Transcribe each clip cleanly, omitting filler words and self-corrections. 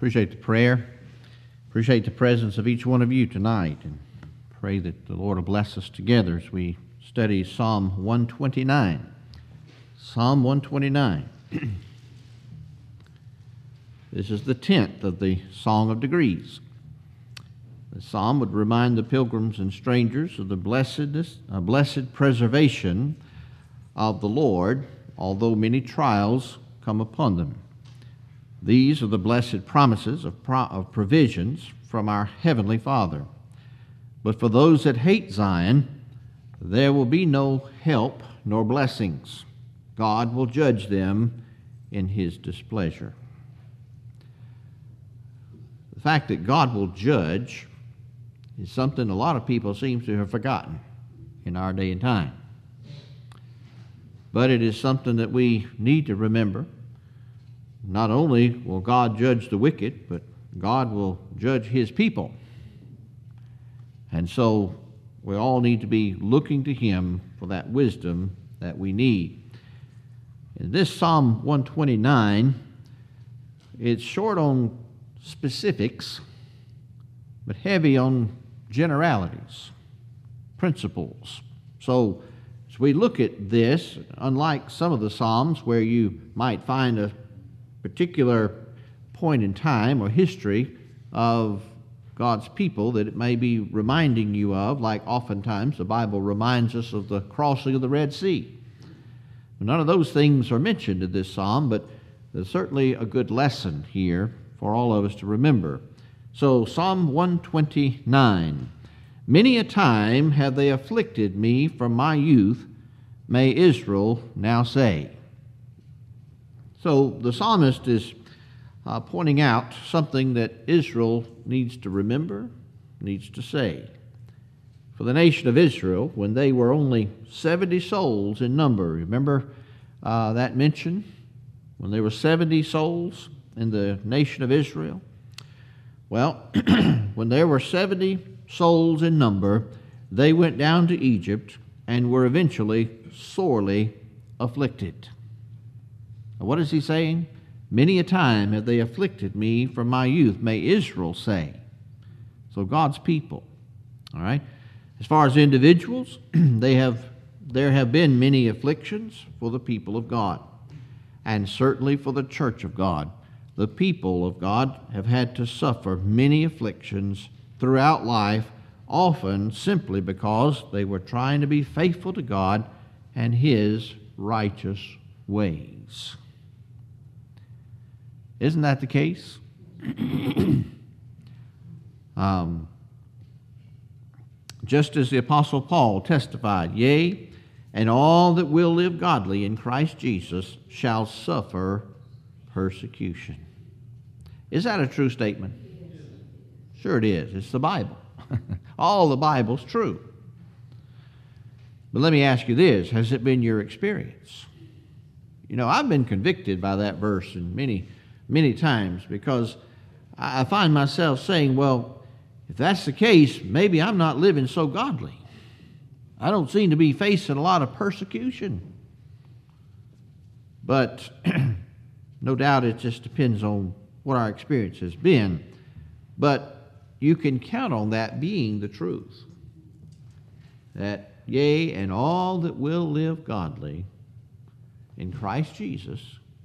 Appreciate the prayer. Appreciate the presence of each one of you tonight, and pray that the Lord will bless us together as we study Psalm 129. Psalm 129. This is the 10th of the Song of Degrees. The psalm would remind the pilgrims and strangers of the blessed preservation of the Lord, although many trials come upon them. These are the blessed promises of provisions from our Heavenly Father. But for those that hate Zion, there will be no help nor blessings. God will judge them in His displeasure. The fact that God will judge is something a lot of people seem to have forgotten in our day and time. But it is something that we need to remember. Not only will God judge the wicked, but God will judge His people. And so we all need to be looking to Him for that wisdom that we need. In this Psalm 129, it's short on specifics, but heavy on generalities, principles. So as we look at this, unlike some of the Psalms where you might find a particular point in time or history of God's people that it may be reminding you of, like oftentimes the Bible reminds us of the crossing of the Red Sea. None of those things are mentioned in this psalm, but there's certainly a good lesson here for all of us to remember. So Psalm 129, many a time have they afflicted me from my youth, may Israel now say. So the psalmist is pointing out something that Israel needs to remember, needs to say. For the nation of Israel, when they were only 70 souls in number, remember that mention? When there were 70 souls in the nation of Israel? Well, when there were 70 souls in number, they went down to Egypt and were eventually sorely afflicted. What is he saying? Many a time have they afflicted me from my youth, may Israel say. So God's people, all right? As far as individuals, there have been many afflictions for the people of God, and certainly for the church of God. The people of God have had to suffer many afflictions throughout life, often simply because they were trying to be faithful to God and His righteous ways. Isn't that the case? Just as the Apostle Paul testified, yea, and all that will live godly in Christ Jesus shall suffer persecution. Is that a true statement? Sure it is. It's the Bible. All the Bible's true. But let me ask you this, has it been your experience? You know, I've been convicted by that verse in many times, because I find myself saying, well, if that's the case, maybe I'm not living so godly. I don't seem to be facing a lot of persecution. But no doubt it just depends on what our experience has been. But you can count on that being the truth. That, yea, and all that will live godly in Christ Jesus,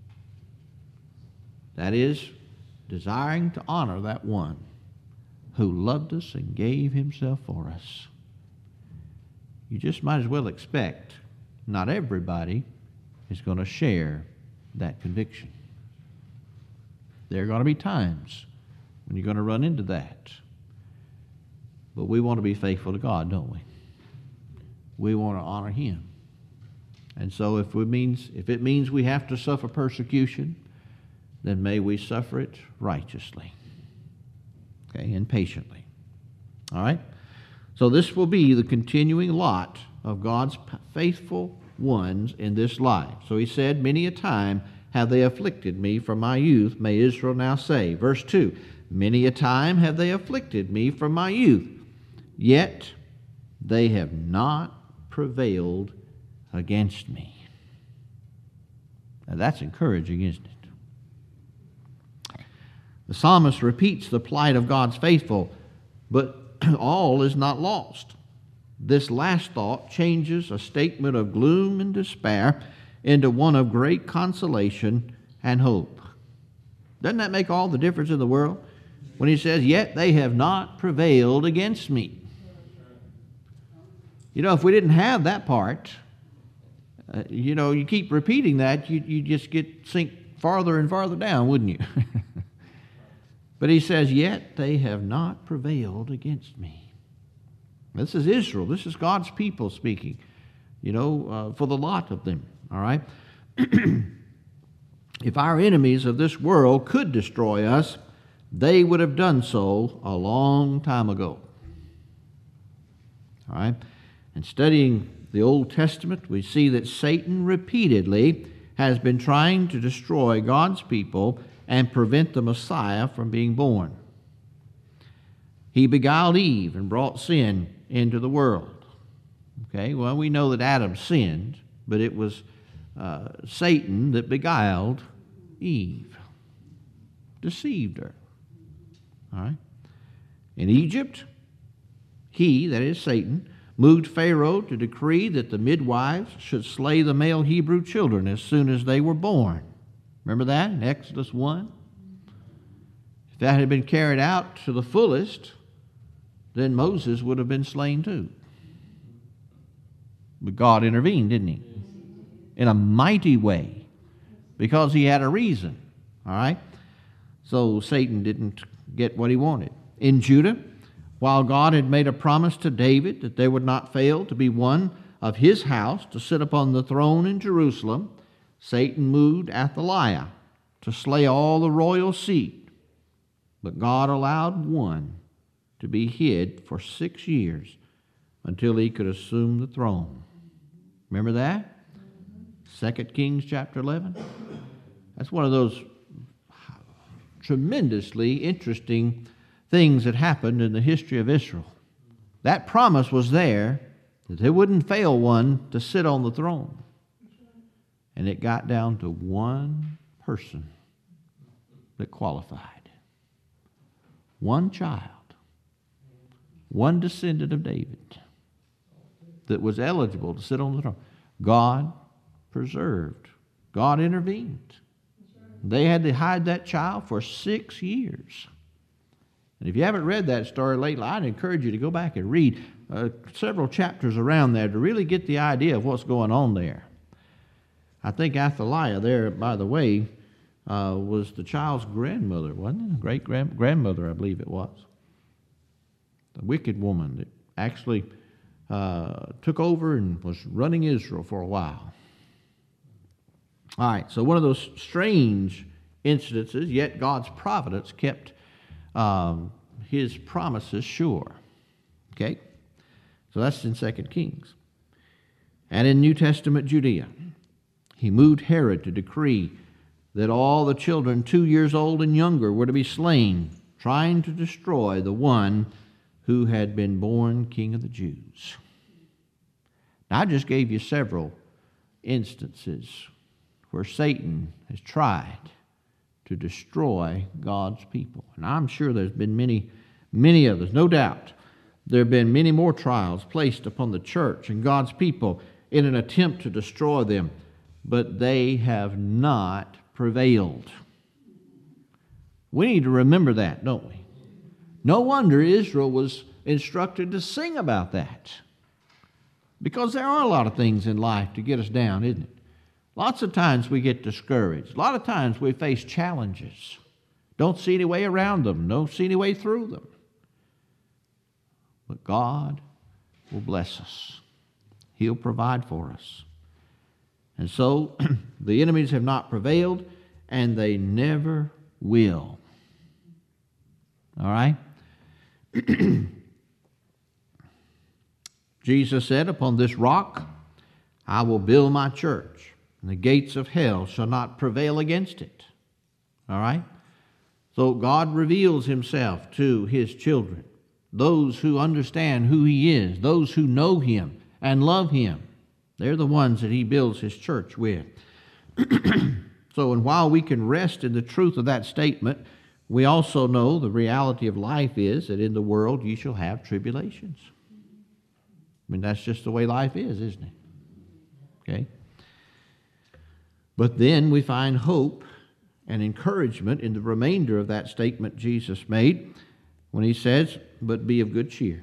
that is, desiring to honor that one who loved us and gave Himself for us. You just might as well expect not everybody is going to share that conviction. There are going to be times when you're going to run into that. But we want to be faithful to God, don't we? We want to honor Him. And so if it means we have to suffer persecution, then may we suffer it righteously, okay, and patiently. All right? So this will be the continuing lot of God's faithful ones in this life. So he said, many a time have they afflicted me from my youth, may Israel now say. Verse 2, many a time have they afflicted me from my youth, yet they have not prevailed against me. Now that's encouraging, isn't it? The psalmist repeats the plight of God's faithful, but all is not lost. This last thought changes a statement of gloom and despair into one of great consolation and hope. Doesn't that make all the difference in the world? When he says, yet they have not prevailed against me. You know, if we didn't have that part, you keep repeating that, you just sink farther and farther down, wouldn't you? But he says, yet they have not prevailed against me. This is Israel. This is God's people speaking, for the lot of them, all right? If our enemies of this world could destroy us, they would have done so a long time ago. All right? And studying the Old Testament, we see that Satan repeatedly has been trying to destroy God's people and prevent the Messiah from being born. He beguiled Eve and brought sin into the world. Okay, well, we know that Adam sinned, but it was Satan that beguiled Eve, deceived her. All right? In Egypt, he, that is Satan, moved Pharaoh to decree that the midwives should slay the male Hebrew children as soon as they were born. Remember that in Exodus 1? If that had been carried out to the fullest, then Moses would have been slain too. But God intervened, didn't he? In a mighty way, because he had a reason. All right? So Satan didn't get what he wanted. In Judah, while God had made a promise to David that there would not fail to be one of his house to sit upon the throne in Jerusalem, Satan moved Athaliah to slay all the royal seed. But God allowed one to be hid for 6 years until he could assume the throne. Remember that? 2 Kings chapter 11. That's one of those tremendously interesting things that happened in the history of Israel. That promise was there that there wouldn't fail one to sit on the throne. And it got down to one person that qualified. One child. One descendant of David that was eligible to sit on the throne. God preserved. God intervened. They had to hide that child for 6 years. And if you haven't read that story lately, I'd encourage you to go back and read several chapters around there to really get the idea of what's going on there. I think Athaliah there, by the way, was the child's grandmother, wasn't it? Great-grandmother, I believe it was. The wicked woman that actually took over and was running Israel for a while. All right, so one of those strange incidences, yet God's providence kept his promises sure. Okay? So that's in 2 Kings. And in New Testament Judea, he moved Herod to decree that all the children 2 years old and younger were to be slain, trying to destroy the one who had been born King of the Jews. Now, I just gave you several instances where Satan has tried to destroy God's people. And I'm sure there's been many others, no doubt. There have been many more trials placed upon the church and God's people in an attempt to destroy them, but they have not prevailed. We need to remember that, don't we? No wonder Israel was instructed to sing about that. Because there are a lot of things in life to get us down, isn't it? Lots of times we get discouraged. A lot of times we face challenges. Don't see any way around them. Don't see any way through them. But God will bless us. He'll provide for us. And so the enemies have not prevailed, and they never will. All right? Jesus said, upon this rock I will build my church, and the gates of hell shall not prevail against it. All right? So God reveals himself to his children, those who understand who he is, those who know him and love him. They're the ones that he builds his church with. So, and while we can rest in the truth of that statement, We also know the reality of life is that in the world you shall have tribulations. I mean, that's just the way life is, isn't it? Okay? But then we find hope and encouragement in the remainder of that statement Jesus made when he says, "But be of good cheer.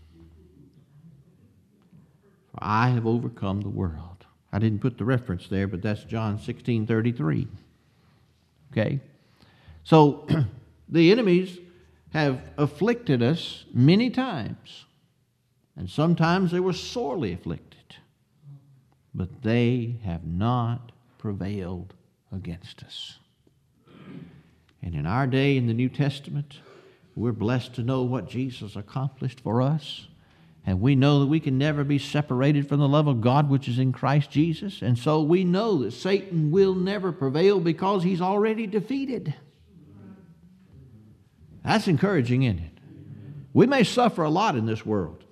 For I have overcome the world." I didn't put the reference there, but that's John 16:33. Okay? So, the enemies have afflicted us many times. And sometimes they were sorely afflicted. But they have not prevailed against us. And in our day in the New Testament, we're blessed to know what Jesus accomplished for us. And we know that we can never be separated from the love of God which is in Christ Jesus. And so we know that Satan will never prevail because he's already defeated. That's encouraging, isn't it? We may suffer a lot in this world,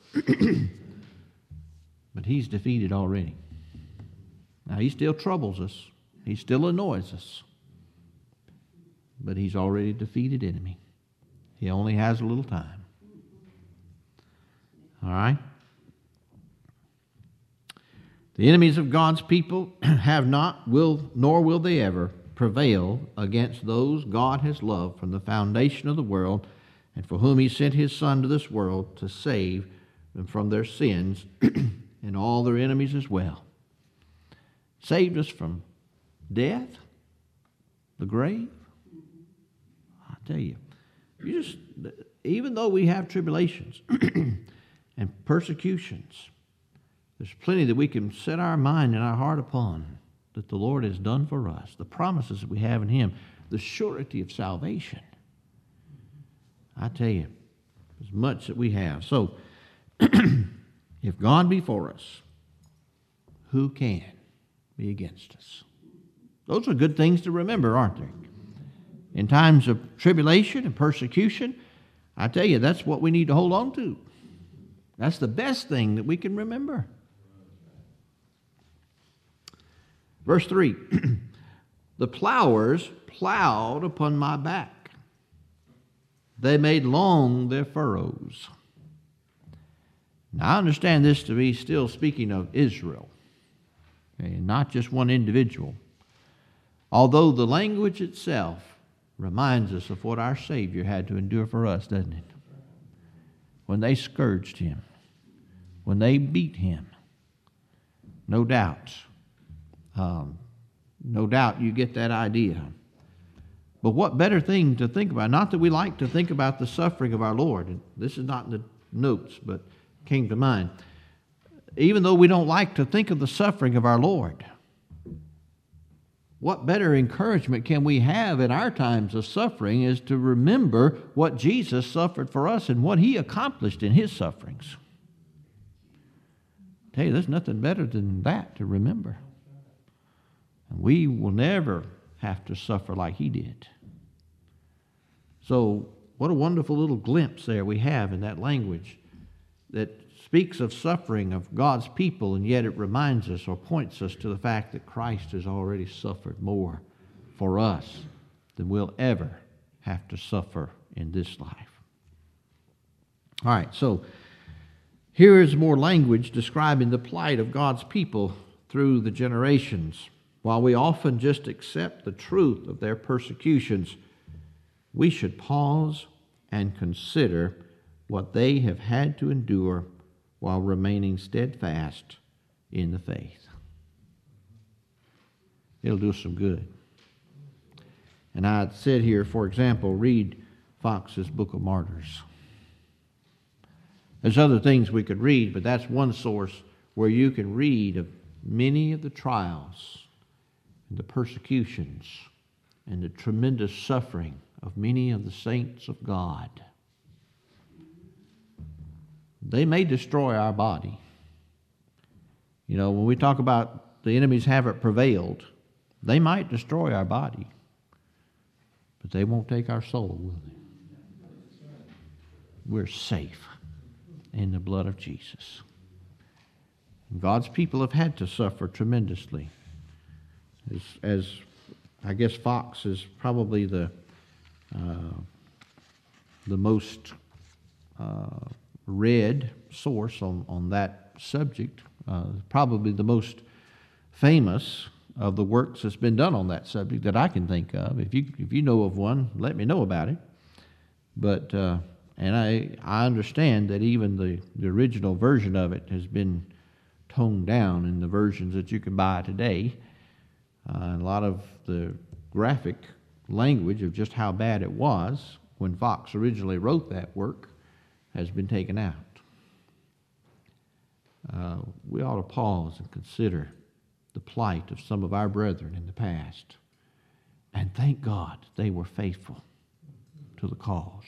but he's defeated already. Now, he still troubles us. He still annoys us. But he's already defeated enemy. He only has a little time. All right? The enemies of God's people have not, nor will they ever prevail against those God has loved from the foundation of the world, and for whom he sent his Son to this world to save them from their sins and all their enemies as well. Saved us from death, the grave. I tell you, even though we have tribulations and persecutions, there's plenty that we can set our mind and our heart upon that the Lord has done for us, the promises that we have in him, the surety of salvation. I tell you, as much that we have. So, if God be for us, who can be against us? Those are good things to remember, aren't they? In times of tribulation and persecution, I tell you, that's what we need to hold on to. That's the best thing that we can remember. Verse 3, the plowers plowed upon my back. They made long their furrows. Now, I understand this to be still speaking of Israel, okay, not just one individual. Although the language itself reminds us of what our Savior had to endure for us, doesn't it? When they scourged him, when they beat him, no doubt you get that idea. But what better thing to think about? Not that we like to think about the suffering of our Lord. And this is not in the notes, but came to mind. Even though we don't like to think of the suffering of our Lord, what better encouragement can we have in our times of suffering is to remember what Jesus suffered for us and what he accomplished in his sufferings. I tell you, there's nothing better than that to remember. And we will never have to suffer like he did. So, what a wonderful little glimpse there we have in that language that speaks of suffering of God's people, and yet it reminds us or points us to the fact that Christ has already suffered more for us than we'll ever have to suffer in this life. All right, so here is more language describing the plight of God's people through the generations. While we often just accept the truth of their persecutions, we should pause and consider what they have had to endure while remaining steadfast in the faith. It'll do us some good. And I said here, for example, read Fox's Book of Martyrs. There's other things we could read, but that's one source where you can read of many of the trials and the persecutions and the tremendous suffering of many of the saints of God. They may destroy our body. You know, when we talk about the enemies haven't prevailed, they might destroy our body, but they won't take our soul, will they? We're safe in the blood of Jesus. And God's people have had to suffer tremendously. As I guess Fox is probably the the most read source on that subject, probably the most famous of the works that's been done on that subject that I can think of. If you know of one, let me know about it. But and I understand that even the original version of it has been toned down in the versions that you can buy today. And a lot of the graphic language of just how bad it was when Fox originally wrote that work has been taken out. We ought to pause and consider the plight of some of our brethren in the past, and thank God they were faithful to the cause,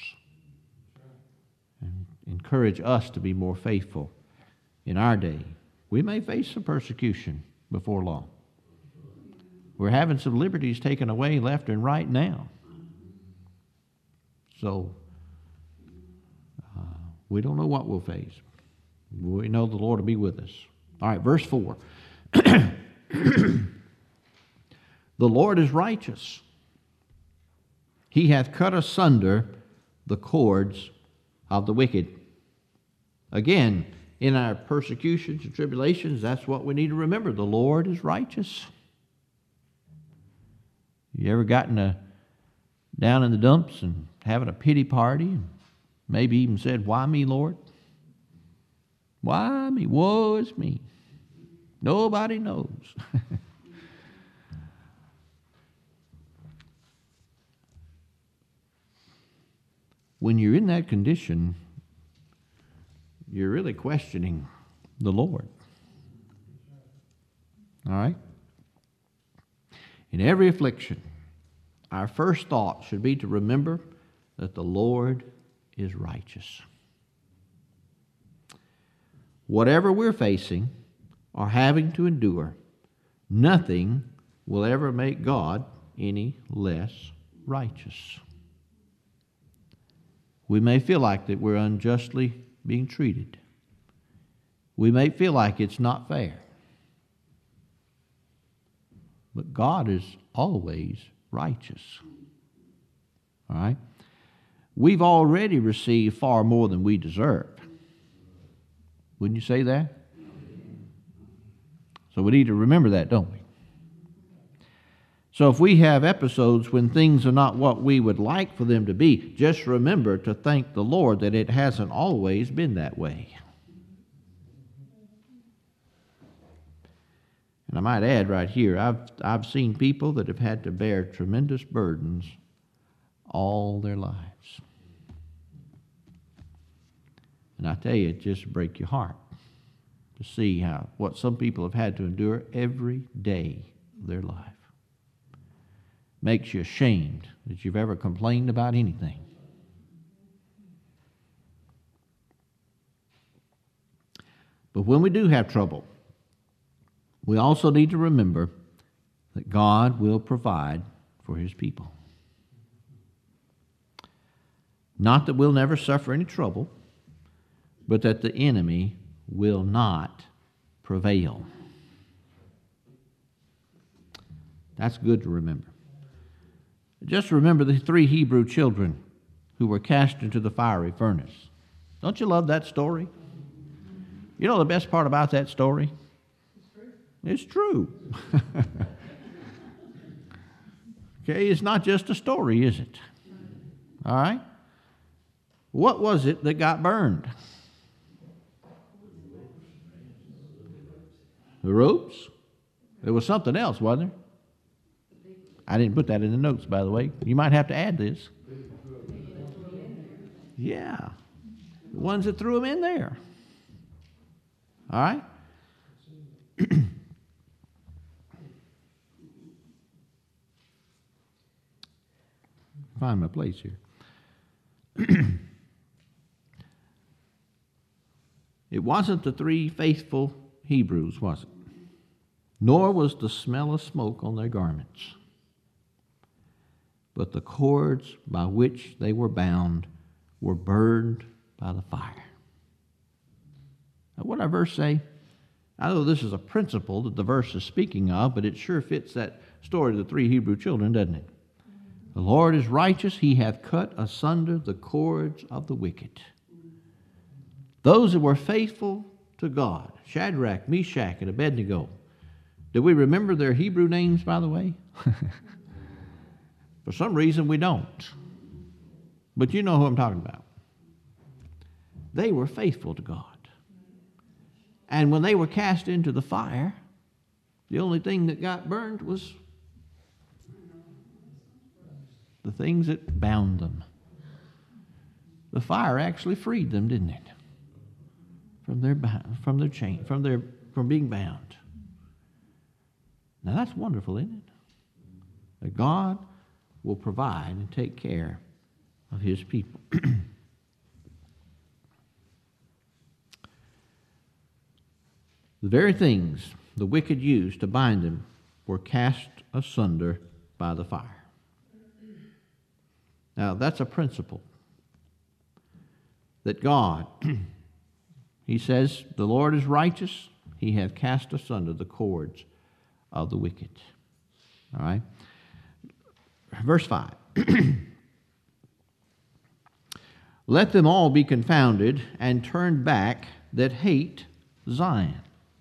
and encourage us to be more faithful in our day. We may face some persecution before long. We're having some liberties taken away left and right now. So we don't know what we'll face. We know the Lord will be with us. All right, verse 4. The Lord is righteous. He hath cut asunder the cords of the wicked. Again, in our persecutions and tribulations, that's what we need to remember. The Lord is righteous. You ever gotten down in the dumps and having a pity party and maybe even said, "Why me, Lord? Why me? Woe is me. Nobody knows." When you're in that condition, you're really questioning the Lord. All right? In every affliction, our first thought should be to remember that the Lord is righteous. Whatever we're facing or having to endure, nothing will ever make God any less righteous. We may feel like that we're unjustly being treated. We may feel like it's not fair. But God is always righteous. All right? We've already received far more than we deserve. Wouldn't you say that? So we need to remember that, don't we? So if we have episodes when things are not what we would like for them to be, just remember to thank the Lord that it hasn't always been that way. And I might add right here, I've seen people that have had to bear tremendous burdens all their lives. And I tell you, it just breaks your heart to see what some people have had to endure every day of their life. Makes you ashamed that you've ever complained about anything. But when we do have trouble, we also need to remember that God will provide for His people. Not that we'll never suffer any trouble, but that the enemy will not prevail. That's good to remember. Just remember the 3 Hebrew children who were cast into the fiery furnace. Don't you love that story? You know the best part about that story? It's true. Okay, it's not just a story, is it? All right? What was it that got burned? The ropes? There was something else, wasn't there? I didn't put that in the notes, by the way. You might have to add this. Yeah. The ones that threw them in there. All right? Find my place here. It wasn't the 3 faithful Hebrews, was it? Nor was the smell of smoke on their garments, but the cords by which they were bound were burned by the fire. Now, what did our verse say? I know this is a principle that the verse is speaking of, but it sure fits that story of the 3 Hebrew children, doesn't it? The Lord is righteous. He hath cut asunder the cords of the wicked. Those that were faithful to God, Shadrach, Meshach, and Abednego. Do we remember their Hebrew names, by the way? For some reason, we don't. But you know who I'm talking about. They were faithful to God. And when they were cast into the fire, the only thing that got burned was the things that bound them. The fire actually freed them, didn't it? From their chain, from being bound. Now that's wonderful, isn't it? That God will provide and take care of his people. The very things the wicked used to bind them were cast asunder by the fire. Now, that's a principle that God, he says, the Lord is righteous. He hath cast asunder the cords of the wicked. All right? Verse 5. Let them all be confounded and turned back that hate Zion.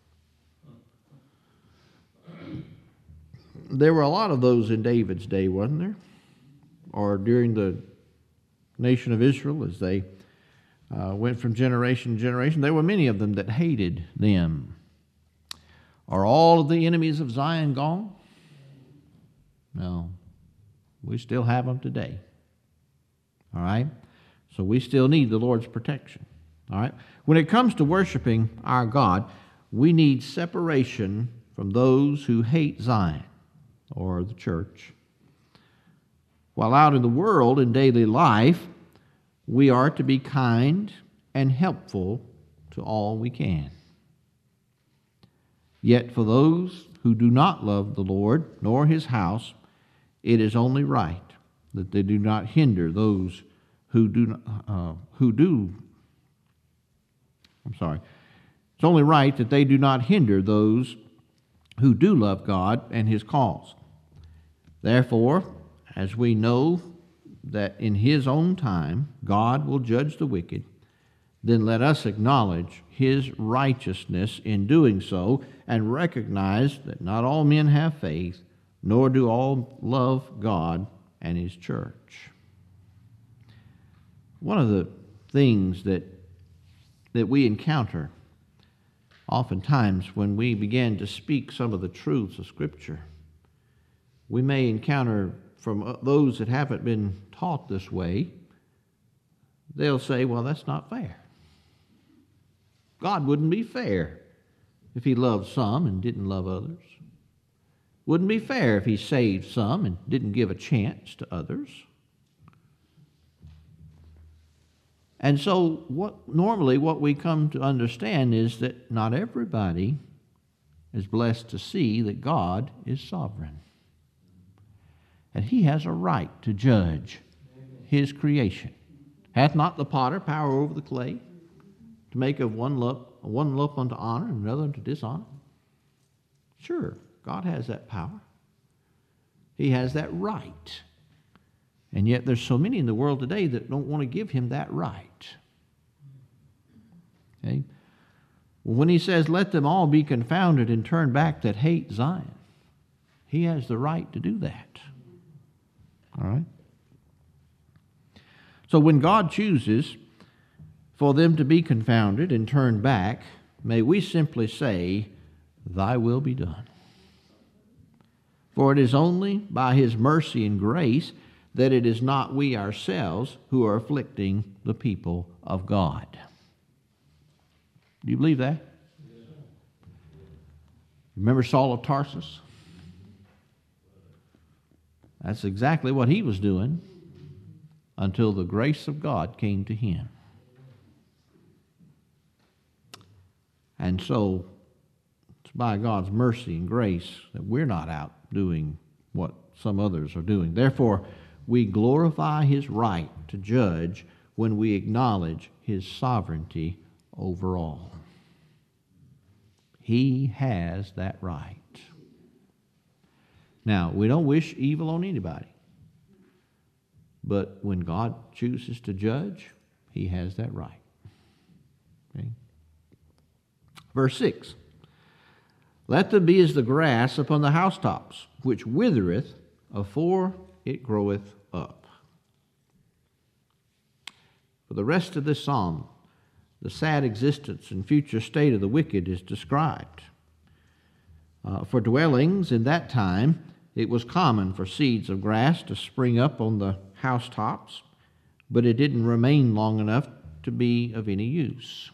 There were a lot of those in David's day, wasn't there? Or during the nation of Israel as they went from generation to generation. There were many of them that hated them. Are all of the enemies of Zion gone? No. We still have them today. All right? So we still need the Lord's protection. All right? When it comes to worshiping our God, we need separation from those who hate Zion or the church. While out in the world in daily life, we are to be kind and helpful to all we can. Yet for those who do not love the Lord nor his house, it is only right that they do not hinder those it's only right that they do not hinder those who do love God and his cause. Therefore, as we know that in his own time God will judge the wicked, then let us acknowledge his righteousness in doing so and recognize that not all men have faith, nor do all love God and his church. One of the things that we encounter oftentimes when we begin to speak some of the truths of Scripture, we may encounter from those that haven't been taught this way, they'll say, well, that's not fair. God wouldn't be fair if he loved some and didn't love others. Wouldn't be fair if he saved some and didn't give a chance to others. And so normally what we come to understand is that not everybody is blessed to see that God is sovereign. And he has a right to judge his creation. Hath not the potter power over the clay to make of one lump unto honor and another unto dishonor? Sure, God has that power. He has that right. And yet there's so many in the world today that don't want to give him that right. Okay? Well, when he says, let them all be confounded and turn back that hate Zion, he has the right to do that. All right? So when God chooses for them to be confounded and turn back, may we simply say, thy will be done. For it is only by his mercy and grace that it is not we ourselves who are afflicting the people of God. Do you believe that? Remember Saul of Tarsus? That's exactly what he was doing until the grace of God came to him. And so it's by God's mercy and grace that we're not out doing what some others are doing. Therefore, we glorify his right to judge when we acknowledge his sovereignty over all. He has that right. Now, we don't wish evil on anybody. But when God chooses to judge, he has that right. Okay? Verse 6. Let them be as the grass upon the housetops, which withereth afore it groweth up. For the rest of this psalm, the sad existence and future state of the wicked is described. For dwellings in that time, it was common for seeds of grass to spring up on the housetops, but it didn't remain long enough to be of any use.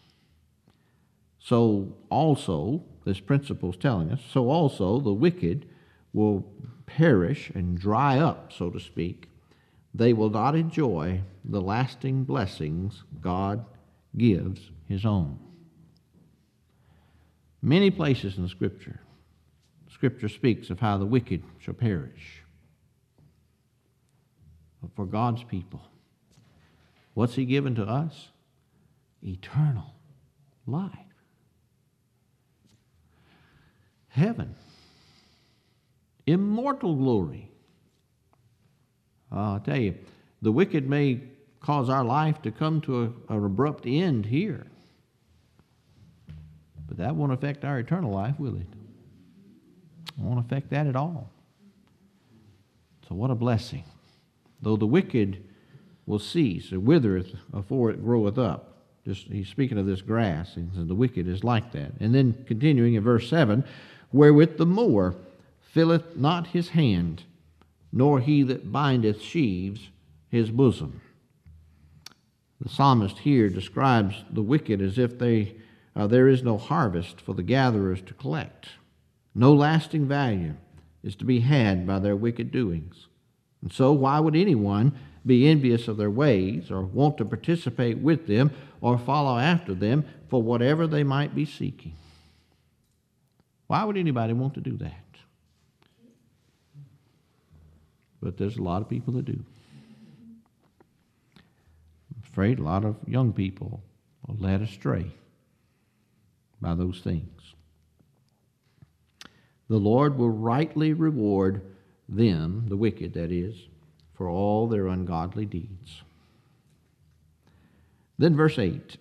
So also, this principle is telling us, so also the wicked will perish and dry up, so to speak. They will not enjoy the lasting blessings God gives his own. Many places in Scripture speaks of how the wicked shall perish. But for God's people, what's he given to us? Eternal life. Heaven. Immortal glory. I'll tell you, the wicked may cause our life to come to an abrupt end here. But that won't affect our eternal life, will it? It won't affect that at all. So what a blessing. Though the wicked will cease, or withereth afore it groweth up. He's speaking of this grass, and the wicked is like that. And then continuing in verse 7, wherewith the mower filleth not his hand, nor he that bindeth sheaves his bosom. The psalmist here describes the wicked as if there is no harvest for the gatherers to collect. No lasting value is to be had by their wicked doings. And so why would anyone be envious of their ways or want to participate with them or follow after them for whatever they might be seeking? Why would anybody want to do that? But there's a lot of people that do. I'm afraid a lot of young people are led astray by those things. The Lord will rightly reward them, the wicked that is, for all their ungodly deeds. Then verse 8,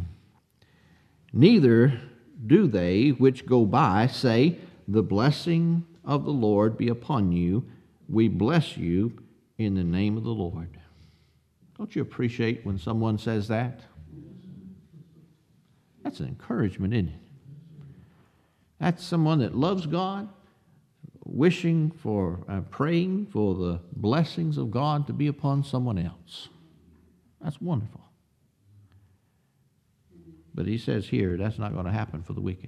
neither do they which go by say, the blessing of the Lord be upon you, we bless you in the name of the Lord. Don't you appreciate when someone says that? That's an encouragement, isn't it? That's someone that loves God, wishing for, praying for the blessings of God to be upon someone else. That's wonderful. But he says here, that's not going to happen for the wicked.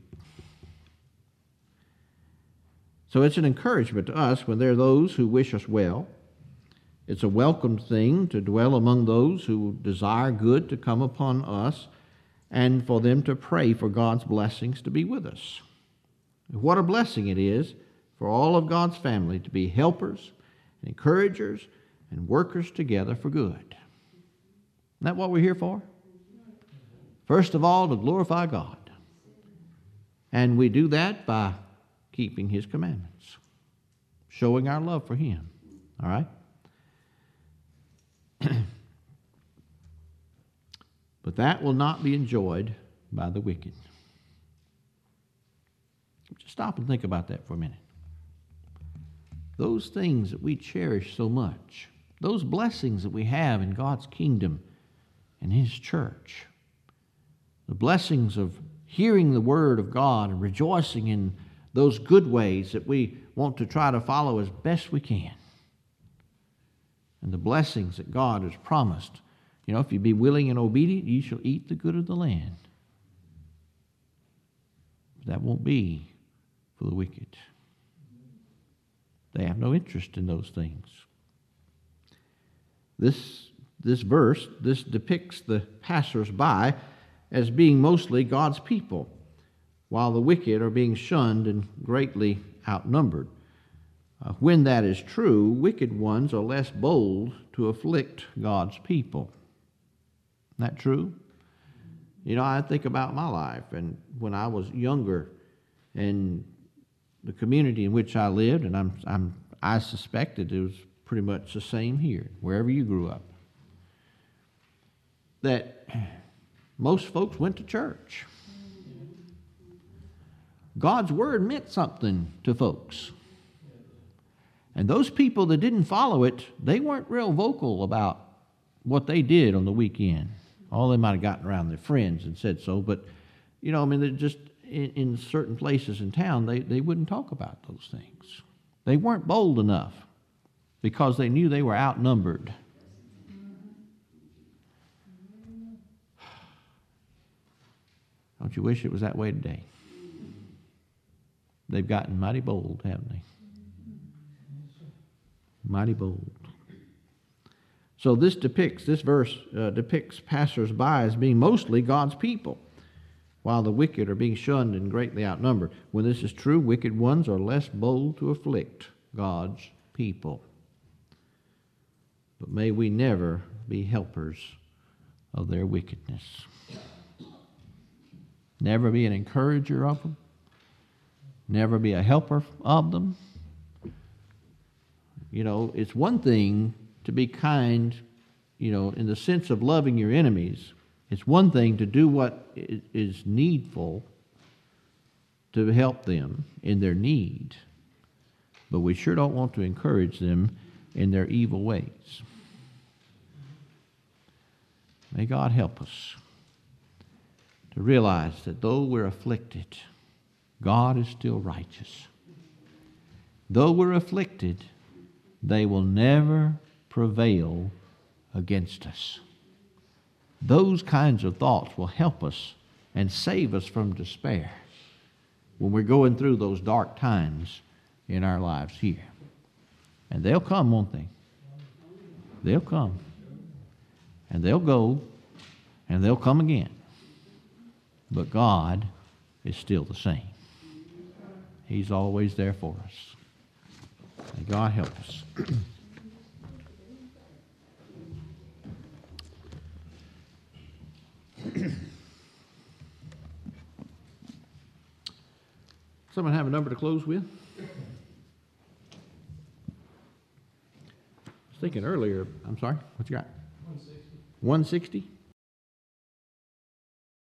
So it's an encouragement to us when there are those who wish us well. It's a welcome thing to dwell among those who desire good to come upon us and for them to pray for God's blessings to be with us. What a blessing it is for all of God's family to be helpers, and encouragers, and workers together for good. Isn't that what we're here for? First of all, to glorify God. And we do that by keeping his commandments, showing our love for him. All right? But that will not be enjoyed by the wicked. Just stop and think about that for a minute. Those things that we cherish so much, those blessings that we have in God's kingdom and his church, the blessings of hearing the word of God and rejoicing in those good ways that we want to try to follow as best we can, and the blessings that God has promised. You know, if you be willing and obedient, you shall eat the good of the land. But that won't be for the wicked. They have no interest in those things. This verse depicts the passers-by as being mostly God's people, while the wicked are being shunned and greatly outnumbered. When that is true, wicked ones are less bold to afflict God's people. Isn't that true? You know, I think about my life, and when I was younger, and the community in which I lived, and I suspected it was pretty much the same here, wherever you grew up, that most folks went to church. God's word meant something to folks. And those people that didn't follow it, they weren't real vocal about what they did on the weekend. All they might have gotten around their friends and said so, but, you know, I mean, they're just in certain places in town, they wouldn't talk about those things. They weren't bold enough because they knew they were outnumbered. Don't you wish it was that way today? They've gotten mighty bold, haven't they? Mighty bold. So this verse depicts passers-by as being mostly God's people, while the wicked are being shunned and greatly outnumbered. When this is true, wicked ones are less bold to afflict God's people. But may we never be helpers of their wickedness. Never be an encourager of them. Never be a helper of them. You know, it's one thing to be kind, you know, in the sense of loving your enemies. It's one thing to do what is needful to help them in their need. But we sure don't want to encourage them in their evil ways. May God help us to realize that though we're afflicted, God is still righteous. Though we're afflicted, they will never prevail against us. Those kinds of thoughts will help us and save us from despair when we're going through those dark times in our lives here. And they'll come, won't they? They'll come. And they'll go. And they'll come again. But God is still the same. He's always there for us. May God help us. Someone have a number to close with? I was thinking earlier, I'm sorry, what you got? 160. 160?